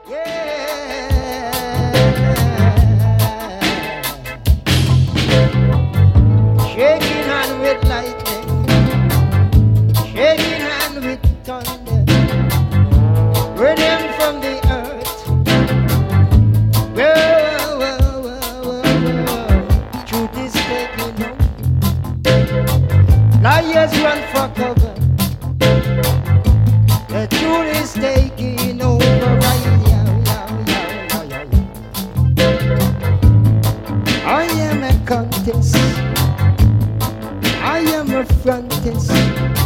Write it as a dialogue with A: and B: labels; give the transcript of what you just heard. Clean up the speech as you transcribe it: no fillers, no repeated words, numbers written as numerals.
A: Shaking hand with lightning, shaking hand with thunder, rhythm from the earth. Whoa, whoa, whoa, whoa, whoa. Truth is taking over. Liars run for cover. The truth is taking over. I am a contest. I am a frontist.